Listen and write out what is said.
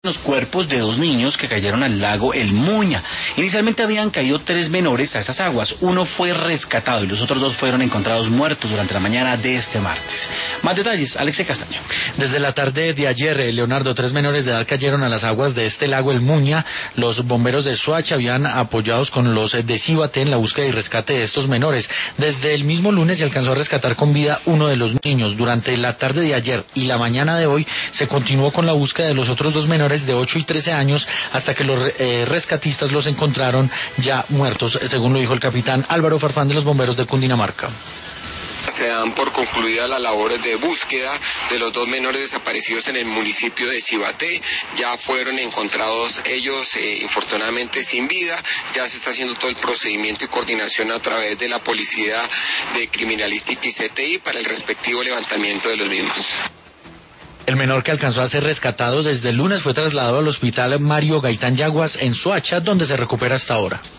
Los cuerpos de dos niños que cayeron al lago El Muña. Inicialmente habían caído 3 menores a estas aguas. Uno fue rescatado y los otros 2 fueron encontrados muertos durante la mañana de este martes. Más detalles, Alexei Castaño. Desde la tarde de ayer, Leonardo, 3 menores de edad cayeron a las aguas de este lago El Muña. Los bomberos de Soacha habían apoyados con los de Cíbate en la búsqueda y rescate de estos menores. Desde el mismo lunes se alcanzó a rescatar con vida uno de los niños. Durante la tarde de ayer y la mañana de hoy se continuó con la búsqueda de los otros 2 menores de 8 y 13 años hasta que los rescatistas los encontraron ya muertos, según lo dijo el capitán Álvaro Farfán de los bomberos de Cundinamarca. Se dan por concluidas las labores de búsqueda de los 2 menores desaparecidos en el municipio de Cíbate. Ya fueron encontrados ellos, infortunadamente sin vida. Ya se está haciendo todo el procedimiento y coordinación a través de la Policía de Criminalística y CTI para el respectivo levantamiento de los mismos. El menor que alcanzó a ser rescatado desde el lunes fue trasladado al hospital Mario Gaitán Yaguas en Soacha, donde se recupera hasta ahora.